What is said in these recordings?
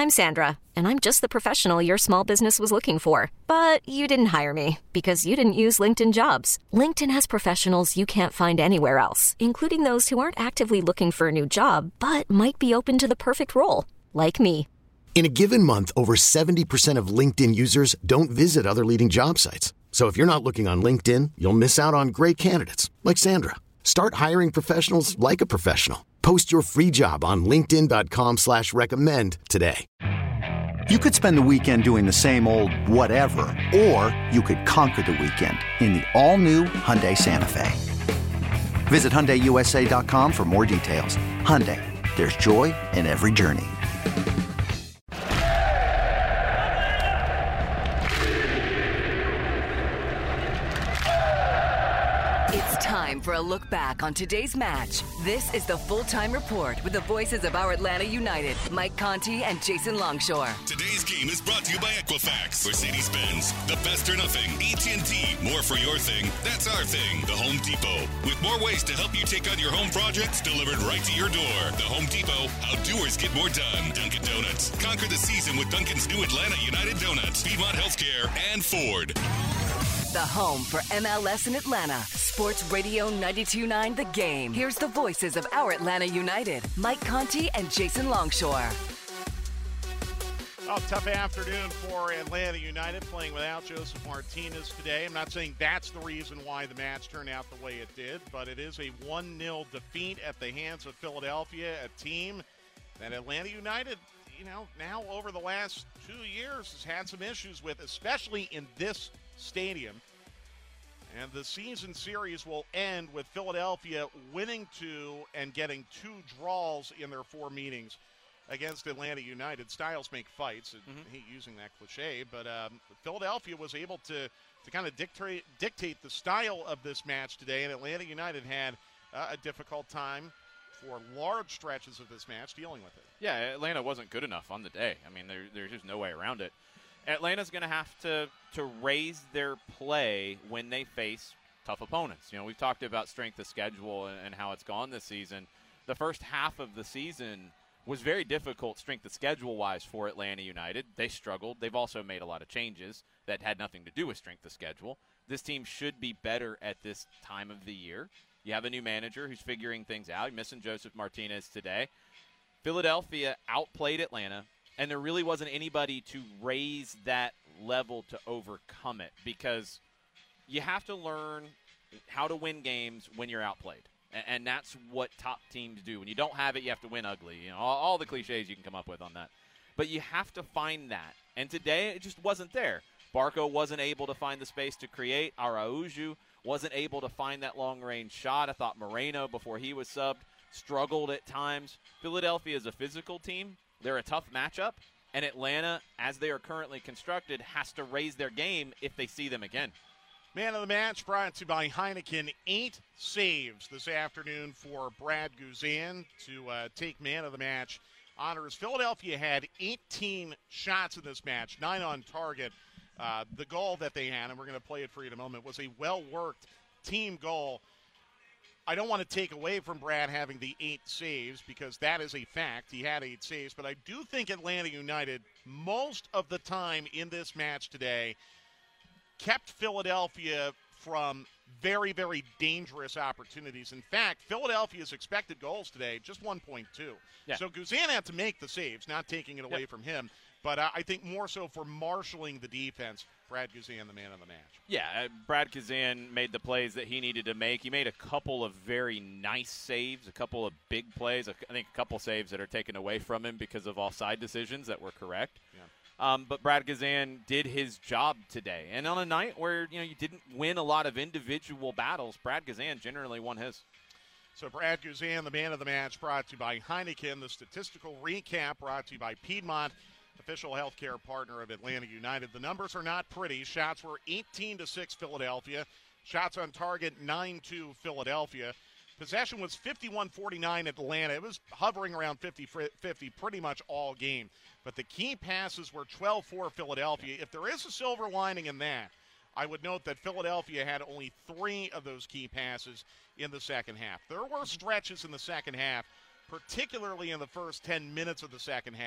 I'm Sandra, and I'm just the professional your small business was looking for. But you didn't hire me because you didn't use LinkedIn Jobs. LinkedIn has professionals you can't find anywhere else, including those who aren't actively looking for a new job, but might be open to the perfect role, like me. In a given month, over 70% of LinkedIn users don't visit other leading job sites. So if you're not looking on LinkedIn, you'll miss out on great candidates like Sandra. Start hiring professionals like a professional. Post your free job on linkedin.com/recommend today. You could spend the weekend doing the same old whatever, or you could conquer the weekend in the all-new Hyundai Santa Fe. Visit HyundaiUSA.com for more details. Hyundai, there's joy in every journey. It's time for a look back on today's match. This is the Full-Time Report with the voices of our Atlanta United, Mike Conti and Jason Longshore. Today's game is brought to you by Equifax, Mercedes-Benz, the best or nothing, AT&T, more for your thing, that's our thing, The Home Depot, with more ways to help you take on your home projects delivered right to your door. The Home Depot, how doers get more done. Dunkin' Donuts, conquer the season with Dunkin's new Atlanta United Donuts, Piedmont Healthcare, and Ford. The home for MLS in Atlanta. Sports Radio 92.9 The Game. Here's the voices of our Atlanta United, Mike Conti and Jason Longshore. Oh, tough afternoon for Atlanta United, playing without Joseph Martinez today. I'm not saying that's the reason why the match turned out the way it did, but it is a 1-0 defeat at the hands of Philadelphia, a team that Atlanta United, now over the last 2 years has had some issues with, especially in this stadium. And the season series will end with Philadelphia winning 2 and getting 2 draws in their 4 meetings against Atlanta United. Styles make fights. I hate using that cliche, but Philadelphia was able to kind of dictate the style of this match today, and Atlanta United had a difficult time for large stretches of this match dealing with it. Yeah, Atlanta wasn't good enough on the day. I mean, there's just no way around it. Atlanta's going to have to raise their play when they face tough opponents. We've talked about strength of schedule and how it's gone this season. The first half of the season was very difficult strength of schedule-wise for Atlanta United. They struggled. They've also made a lot of changes that had nothing to do with strength of schedule. This team should be better at this time of the year. You have a new manager who's figuring things out. You're missing Joseph Martinez today. Philadelphia outplayed Atlanta, and there really wasn't anybody to raise that level to overcome it, because you have to learn how to win games when you're outplayed. And that's what top teams do. When you don't have it, you have to win ugly. All the cliches you can come up with on that. But you have to find that. And today, it just wasn't there. Barco wasn't able to find the space to create. Araujo wasn't able to find that long-range shot. I thought Moreno, before he was subbed, struggled at times. Philadelphia is a physical team. They're a tough matchup. And Atlanta, as they are currently constructed, has to raise their game if they see them again. Man of the match brought to you by Heineken. 8 saves this afternoon for Brad Guzan to take man of the match honors. Philadelphia had 18 shots in this match, 9 on target. The goal that they had, and we're going to play it for you in a moment, was a well-worked team goal. I don't want to take away from Brad having the 8 saves, because that is a fact. He had 8 saves. But I do think Atlanta United, most of the time in this match today, kept Philadelphia from very, very dangerous opportunities. In fact, Philadelphia's expected goals today, just 1.2. Yeah. So Guzan had to make the saves, not taking it away from him. But I think more so for marshaling the defense, Brad Guzan, the man of the match. Yeah, Brad Guzan made the plays that he needed to make. He made a couple of very nice saves, a couple of big plays. I think a couple saves that are taken away from him because of offside decisions that were correct. Yeah. But Brad Guzan did his job today. And on a night where you didn't win a lot of individual battles, Brad Guzan generally won his. So Brad Guzan, the man of the match, brought to you by Heineken. The statistical recap brought to you by Piedmont, official healthcare partner of Atlanta United. The numbers are not pretty. Shots were 18-6 Philadelphia. Shots on target 9-2 Philadelphia. Possession was 51-49 Atlanta. It was hovering around 50-50 pretty much all game. But the key passes were 12-4 Philadelphia. If there is a silver lining in that, I would note that Philadelphia had only 3 of those key passes in the second half. There were stretches in the second half, particularly in the first 10 minutes of the second half,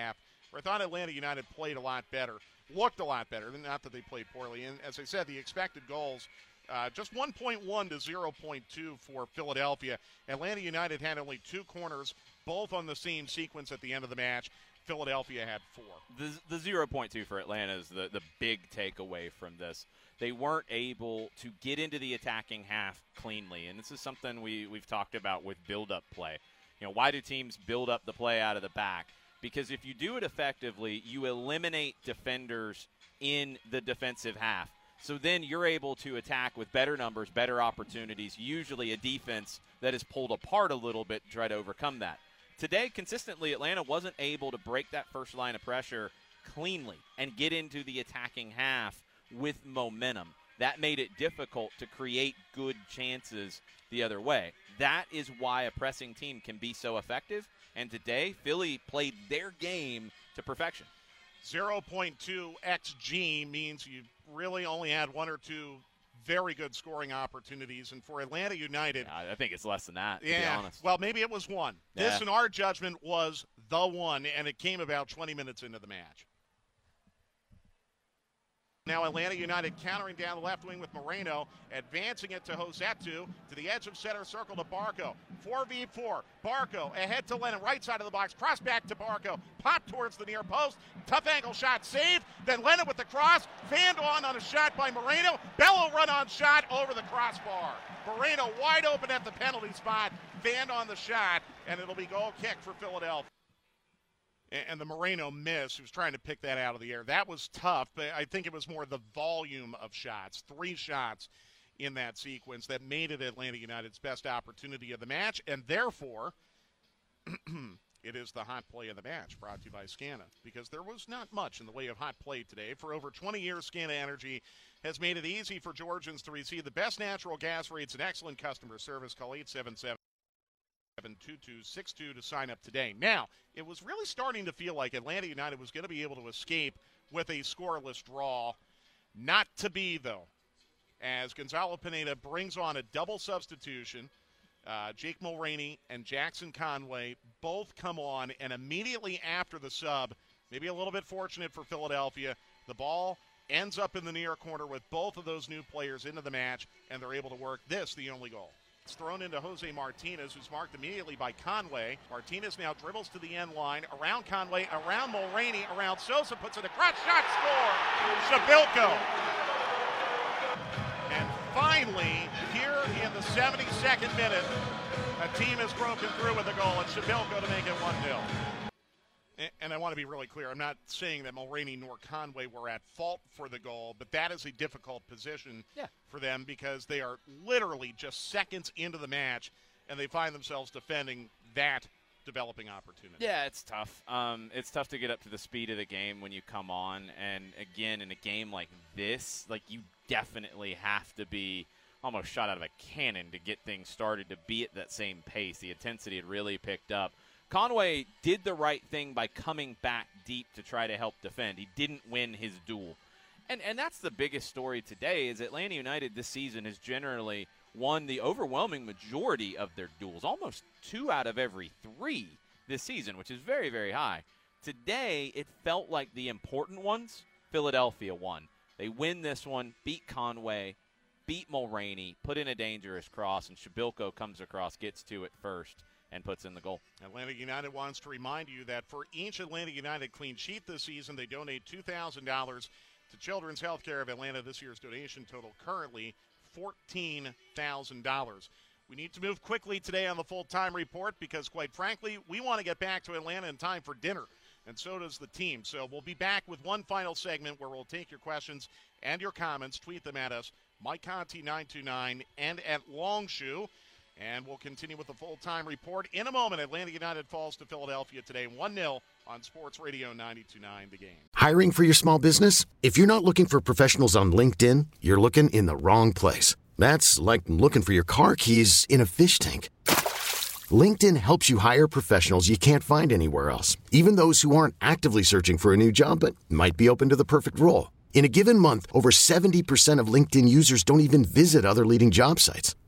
where I thought Atlanta United played a lot better, looked a lot better. Not that they played poorly. And as I said, the expected goals, just 1.1 to 0.2 for Philadelphia. Atlanta United had only 2 corners, both on the same sequence at the end of the match. Philadelphia had 4. The 0.2 for Atlanta is the big takeaway from this. They weren't able to get into the attacking half cleanly, and this is something we've talked about with build-up play. Why do teams build up the play out of the back? Because if you do it effectively, you eliminate defenders in the defensive half. So then you're able to attack with better numbers, better opportunities, usually a defense that is pulled apart a little bit to try to overcome that. Today, consistently, Atlanta wasn't able to break that first line of pressure cleanly and get into the attacking half with momentum. That made it difficult to create good chances the other way. That is why a pressing team can be so effective. And today, Philly played their game to perfection. 0.2 XG means you really only had 1 or 2 very good scoring opportunities. And for Atlanta United, I think it's less than that, to be honest. Well, maybe it was 1. Yeah. This, in our judgment, was the one, and it came about 20 minutes into the match. Now Atlanta United countering down the left wing with Moreno, advancing it to Rossetto, to the edge of center circle to Barco. 4v4. Barco ahead to Lennon, right side of the box, cross back to Barco, pop towards the near post, tough angle shot saved, then Lennon with the cross, fanned on a shot by Moreno, Bello run-on shot over the crossbar. Moreno wide open at the penalty spot, fanned on the shot, and it'll be goal kick for Philadelphia. And the Moreno miss, who was trying to pick that out of the air. That was tough, but I think it was more the volume of shots. 3 shots in that sequence that made it Atlanta United's best opportunity of the match, and therefore it is the hot play of the match, brought to you by Scana, because there was not much in the way of hot play today. For over 20 years, Scana Energy has made it easy for Georgians to receive the best natural gas rates and excellent customer service. Call 877-2262 to sign up today. Now, it was really starting to feel like Atlanta United was going to be able to escape with a scoreless draw. Not to be, though, as Gonzalo Pineda brings on a double substitution. Jake Mulroney and Jackson Conway both come on, and immediately after the sub, maybe a little bit fortunate for Philadelphia, the ball ends up in the near corner with both of those new players into the match, and they're able to work this, the only goal. It's thrown into Jose Martinez, who's marked immediately by Conway. Martinez now dribbles to the end line, around Conway, around Mulroney, around Sosa, puts it across, shot, score! Shabilko. And finally, here in the 72nd minute, a team has broken through with a goal. It's Shabilko to make it 1-0. And I want to be really clear. I'm not saying that Mulroney nor Conway were at fault for the goal, but that is a difficult position for them because they are literally just seconds into the match, and they find themselves defending that developing opportunity. Yeah, it's tough. It's tough to get up to the speed of the game when you come on. And, again, in a game like this, you definitely have to be almost shot out of a cannon to get things started, to be at that same pace. The intensity had really picked up. Conway did the right thing by coming back deep to try to help defend. He didn't win his duel. And that's the biggest story today is Atlanta United this season has generally won the overwhelming majority of their duels, almost 2 out of every 3 this season, which is very, very high. Today, it felt like the important ones, Philadelphia won. They win this one, beat Conway, beat Mulroney, put in a dangerous cross, and Shabilko comes across, gets to it first, and puts in the goal. Atlanta United wants to remind you that for each Atlanta United clean sheet this season, they donate $2,000 to Children's Healthcare of Atlanta. This year's donation total currently $14,000. We need to move quickly today on the full-time report because, quite frankly, we want to get back to Atlanta in time for dinner, and so does the team. So we'll be back with one final segment where we'll take your questions and your comments. Tweet them at us, Mike Conti 929 and at Longshoe. And we'll continue with the full-time report in a moment. Atlanta United falls to Philadelphia today 1-0 on Sports Radio 92.9 The Game. Hiring for your small business? If you're not looking for professionals on LinkedIn, you're looking in the wrong place. That's like looking for your car keys in a fish tank. LinkedIn helps you hire professionals you can't find anywhere else, even those who aren't actively searching for a new job but might be open to the perfect role. In a given month, over 70% of LinkedIn users don't even visit other leading job sites.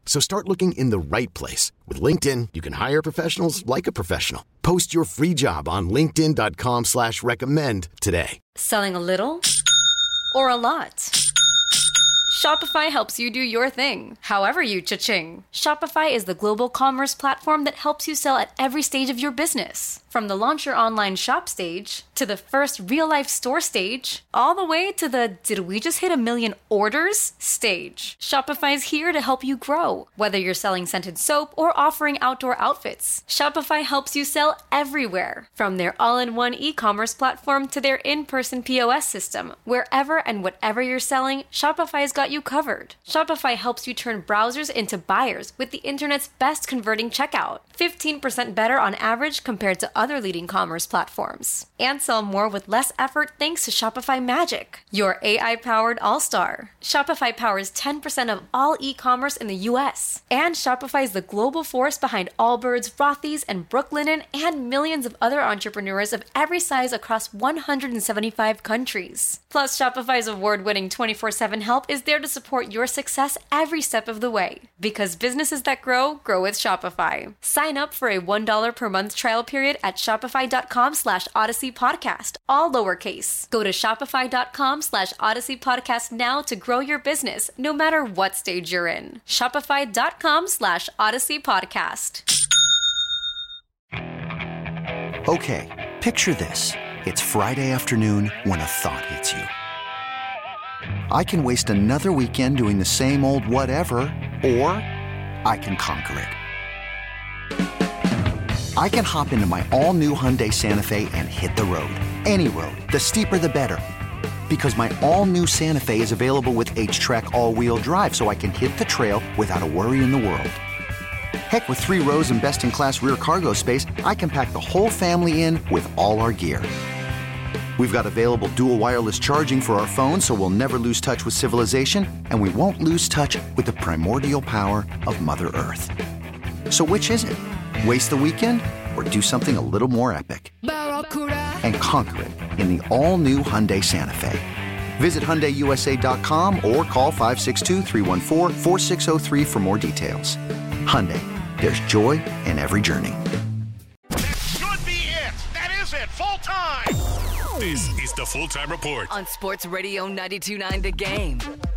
So start looking in the right place. With LinkedIn, you can hire professionals like a professional. Post your free job on linkedin.com/recommend today. Selling a little or a lot? Shopify helps you do your thing, however you cha-ching. Shopify is the global commerce platform that helps you sell at every stage of your business. From the launch your online shop stage, to the first real-life store stage, all the way to the did we just hit 1 million orders stage. Shopify's here to help you grow. Whether you're selling scented soap or offering outdoor outfits, Shopify helps you sell everywhere. From their all-in-one e-commerce platform to their in-person POS system, wherever and whatever you're selling, Shopify's got you covered. Shopify helps you turn browsers into buyers with the internet's best converting checkout. 15% better on average compared to other leading commerce platforms. And sell more with less effort thanks to Shopify Magic, your AI-powered all-star. Shopify powers 10% of all e-commerce in the U.S. And Shopify is the global force behind Allbirds, Rothy's, and Brooklinen, and millions of other entrepreneurs of every size across 175 countries. Plus, Shopify's award-winning 24/7 help is there to support your success every step of the way. Because businesses that grow, grow with Shopify. Sign up for a $1 per month trial period at shopify.com/Odyssey Podcast, all lowercase. Go to shopify.com/Odyssey Podcast now to grow your business, no matter what stage you're in. Shopify.com/Odyssey Podcast. Okay, picture this. It's Friday afternoon when a thought hits you. I can waste another weekend doing the same old whatever, or I can conquer it. I can hop into my all-new Hyundai Santa Fe and hit the road. Any road. The steeper, the better. Because my all-new Santa Fe is available with H-Track all-wheel drive, so I can hit the trail without a worry in the world. Heck, with 3 rows and best-in-class rear cargo space, I can pack the whole family in with all our gear. We've got available dual wireless charging for our phones, so we'll never lose touch with civilization, and we won't lose touch with the primordial power of Mother Earth. So which is it? Waste the weekend or do something a little more epic? And conquer it in the all-new Hyundai Santa Fe. Visit HyundaiUSA.com or call 562-314-4603 for more details. Hyundai, there's joy in every journey. Should be it. That is it. Full time. This is the Full-Time Report On Sports Radio 92.9 The Game.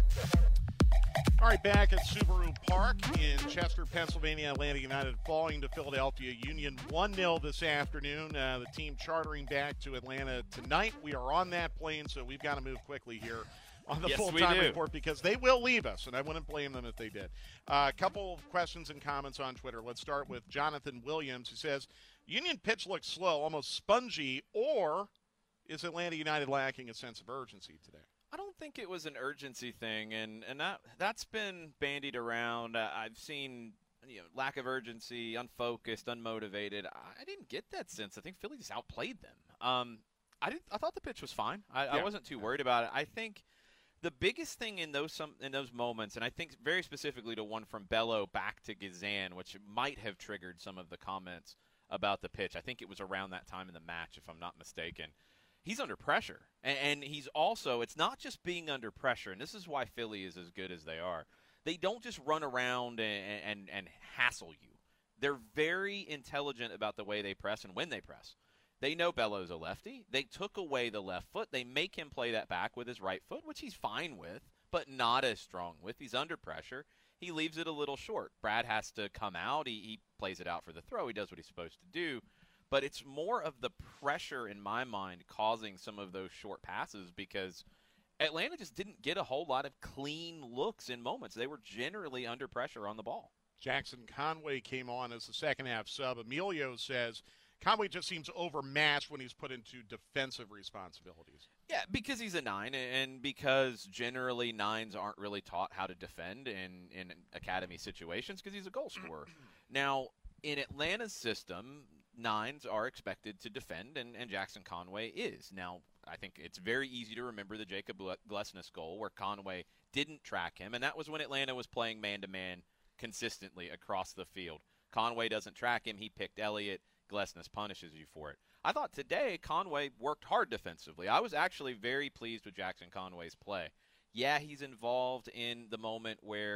All right, back at Subaru Park in Chester, Pennsylvania, Atlanta United falling to Philadelphia Union 1-0 this afternoon. The team chartering back to Atlanta tonight. We are on that plane, so we've got to move quickly here on the Full-Time Report because they will leave us, and I wouldn't blame them if they did. A couple of questions and comments on Twitter. Let's start with Jonathan Williams, who says, Union pitch looks slow, almost spongy, or is Atlanta United lacking a sense of urgency today? I don't think it was an urgency thing, and that's been bandied around. I've seen lack of urgency, unfocused, unmotivated. I didn't get that sense. I think Philly just outplayed them. I thought the pitch was fine. I wasn't too worried about it. I think the biggest thing in those moments, and I think very specifically to one from Bello back to Gazan, which might have triggered some of the comments about the pitch. I think it was around that time in the match, if I'm not mistaken. He's under pressure, and he's also – it's not just being under pressure, and this is why Philly is as good as they are. They don't just run around and hassle you. They're very intelligent about the way they press and when they press. They know Bello's a lefty. They took away the left foot. They make him play that back with his right foot, which he's fine with, but not as strong with. He's under pressure. He leaves it a little short. Brad has to come out. He plays it out for the throw. He does what he's supposed to do. But it's more of the pressure in my mind causing some of those short passes because Atlanta just didn't get a whole lot of clean looks in moments. They were generally under pressure on the ball. Jackson Conway came on as the second-half sub. Emilio says Conway just seems overmatched when he's put into defensive responsibilities. Yeah, because he's a 9 and because generally 9s aren't really taught how to defend in academy situations because he's a goal scorer. Now, in Atlanta's system, 9s are expected to defend, and Jackson Conway is. Now, I think it's very easy to remember the Jacob Glesnes goal where Conway didn't track him, and that was when Atlanta was playing man-to-man consistently across the field. Conway doesn't track him. He picked Elliott. Glesnes punishes you for it. I thought today Conway worked hard defensively. I was actually very pleased with Jackson Conway's play. Yeah, he's involved in the moment where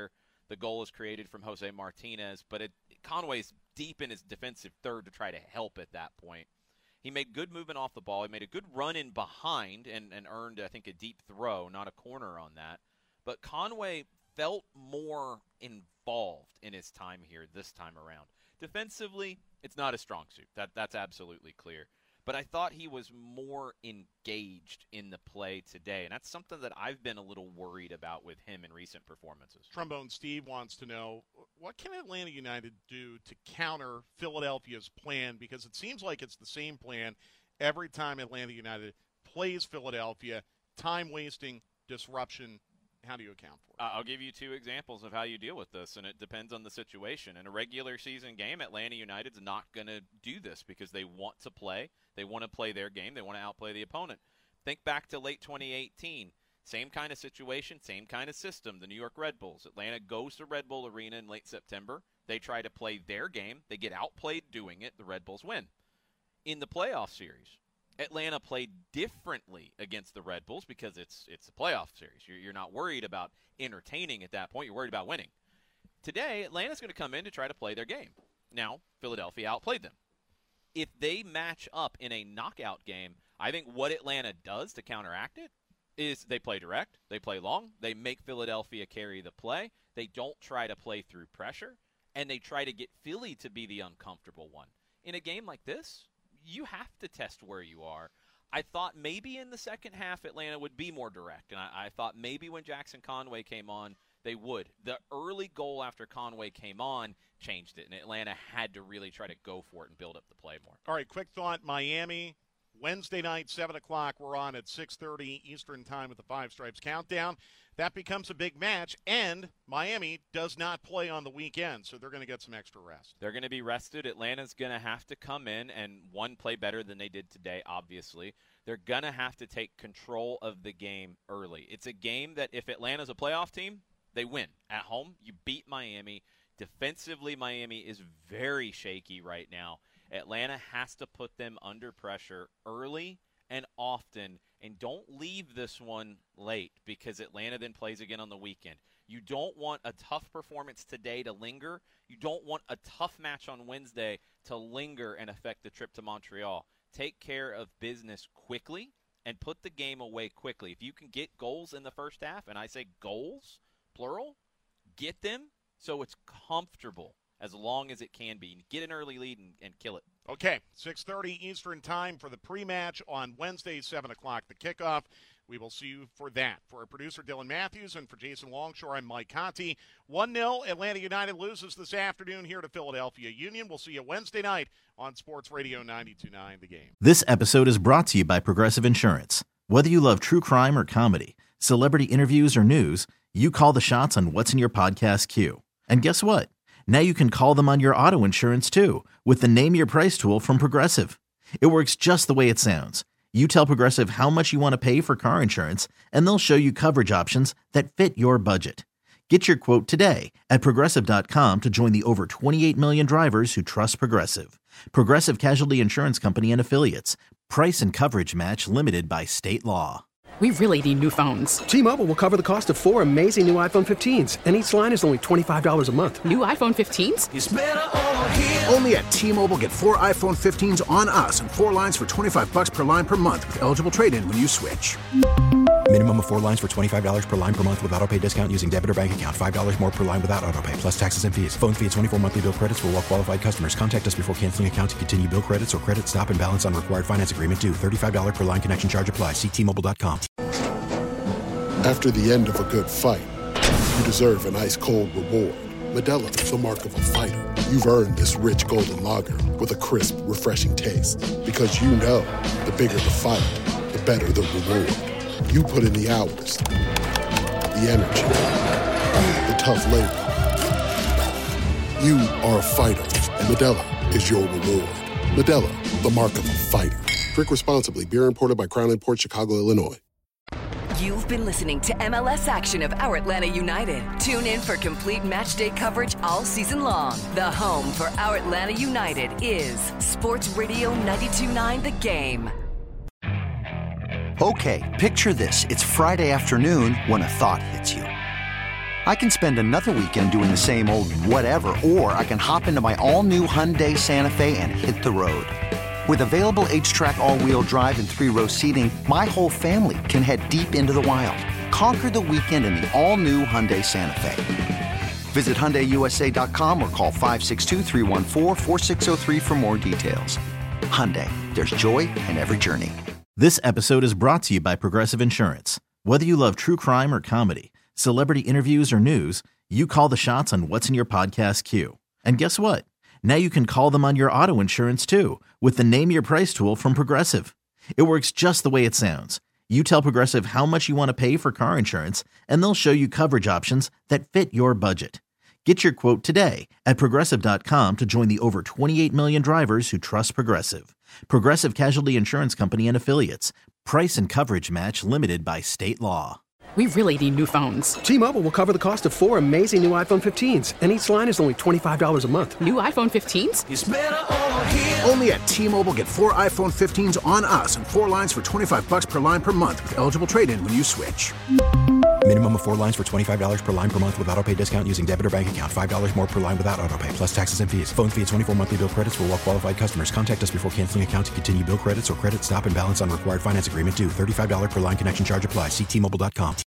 The goal is created from Jose Martinez, but Conway's deep in his defensive third to try to help at that point. He made good movement off the ball. He made a good run in behind and earned, I think, a deep throw, not a corner on that. But Conway felt more involved in his time here this time around. Defensively, it's not a strong suit. That's absolutely clear. But I thought he was more engaged in the play today, and that's something that I've been a little worried about with him in recent performances. Trombone Steve wants to know, what can Atlanta United do to counter Philadelphia's plan? Because it seems like it's the same plan every time Atlanta United plays Philadelphia. Time wasting, disruption. How do you account for it? I'll give you 2 examples of how you deal with this, and it depends on the situation. In a regular season game, Atlanta United's not going to do this because they want to play. They want to play their game. They want to outplay the opponent. Think back to late 2018. Same kind of situation, same kind of system. The New York Red Bulls. Atlanta goes to Red Bull Arena in late September. They try to play their game. They get outplayed doing it. The Red Bulls win. In the playoff series, Atlanta played differently against the Red Bulls because it's a playoff series. You're not worried about entertaining at that point. You're worried about winning. Today, Atlanta's going to come in to try to play their game. Now, Philadelphia outplayed them. If they match up in a knockout game, I think what Atlanta does to counteract it is they play direct, they play long, they make Philadelphia carry the play, they don't try to play through pressure, and they try to get Philly to be the uncomfortable one. In a game like this, you have to test where you are. I thought maybe in the second half Atlanta would be more direct, and I thought maybe when Jackson Conway came on, they would. The early goal after Conway came on changed it, and Atlanta had to really try to go for it and build up the play more. All right, quick thought. Miami, Wednesday night, 7 o'clock. We're on at 6:30 Eastern time with the Five Stripes Countdown. That becomes a big match, and Miami does not play on the weekend, so they're going to get some extra rest. They're going to be rested. Atlanta's going to have to come in and, play better than they did today, obviously. They're going to have to take control of the game early. It's a game that if Atlanta's a playoff team, they win. At home, you beat Miami. Defensively, Miami is very shaky right now. Atlanta has to put them under pressure early and often, and don't leave this one late because Atlanta then plays again on the weekend. You don't want a tough performance today to linger. You don't want a tough match on Wednesday to linger and affect the trip to Montreal. Take care of business quickly and put the game away quickly. If you can get goals in the first half, and I say goals, plural, get them so it's comfortable as long as it can be. Get an early lead and kill it. Okay, 6:30 Eastern time for the pre-match on Wednesday, 7 o'clock, the kickoff. We will see you for that. For our producer, Dylan Matthews, and for Jason Longshore, I'm Mike Conti. 1-0, Atlanta United loses this afternoon here to Philadelphia Union. We'll see you Wednesday night on Sports Radio 92.9 The Game. This episode is brought to you by Progressive Insurance. Whether you love true crime or comedy, celebrity interviews or news, you call the shots on what's in your podcast queue. And guess what? Now you can call them on your auto insurance, too, with the Name Your Price tool from Progressive. It works just the way it sounds. You tell Progressive how much you want to pay for car insurance, and they'll show you coverage options that fit your budget. Get your quote today at Progressive.com to join the over 28 million drivers who trust Progressive. Progressive Casualty Insurance Company and Affiliates. Price and coverage match limited by state law. We really need new phones. T-Mobile will cover the cost of 4 amazing new iPhone 15s, and each line is only $25 a month. New iPhone 15s? It's better over here. Only at T-Mobile, get 4 iPhone 15s on us and 4 lines for $25 per line per month with eligible trade-in when you switch. Minimum of 4 lines for $25 per line per month with autopay discount using debit or bank account. $5 more per line without autopay, plus taxes and fees. Phone fee at 24 monthly bill credits for well-qualified customers. Contact us before canceling account to continue bill credits or credit stop and balance on required finance agreement due. $35 per line connection charge applies. See T-Mobile.com. After the end of a good fight, you deserve an ice-cold reward. Modelo is the mark of a fighter. You've earned this rich golden lager with a crisp, refreshing taste. Because you know, the bigger the fight, the better the reward. You put in the hours, the energy, the tough labor. You are a fighter, and Modelo is your reward. Modelo, the mark of a fighter. Drink responsibly. Beer imported by Crown Imports, Chicago, Illinois. You've been listening to MLS action of our Atlanta United. Tune in for complete match day coverage all season long. The home for our Atlanta United is Sports Radio 92.9 The Game. Okay, picture this. It's Friday afternoon when a thought hits you. I can spend another weekend doing the same old whatever, or I can hop into my all-new Hyundai Santa Fe and hit the road. With available H-Track all-wheel drive and 3-row seating, my whole family can head deep into the wild. Conquer the weekend in the all-new Hyundai Santa Fe. Visit HyundaiUSA.com or call 562-314-4603 for more details. Hyundai, there's joy in every journey. This episode is brought to you by Progressive Insurance. Whether you love true crime or comedy, celebrity interviews or news, you call the shots on what's in your podcast queue. And guess what? Now you can call them on your auto insurance too with the Name Your Price tool from Progressive. It works just the way it sounds. You tell Progressive how much you want to pay for car insurance, and they'll show you coverage options that fit your budget. Get your quote today at Progressive.com to join the over 28 million drivers who trust Progressive. Progressive Casualty Insurance Company and Affiliates. Price and coverage match limited by state law. We really need new phones. T-Mobile will cover the cost of 4 amazing new iPhone 15s, and each line is only $25 a month. New iPhone 15s? It's better over here. Only at T-Mobile, get 4 iPhone 15s on us and 4 lines for $25 per line per month with eligible trade-in when you switch. Minimum of 4 lines for $25 per line per month with auto-pay discount using debit or bank account. $5 more per line without auto-pay, plus taxes and fees. Phone fee at 24 monthly bill credits for well-qualified customers. Contact us before canceling account to continue bill credits or credit stop and balance on required finance agreement due. $35 per line connection charge applies. See T-Mobile.com.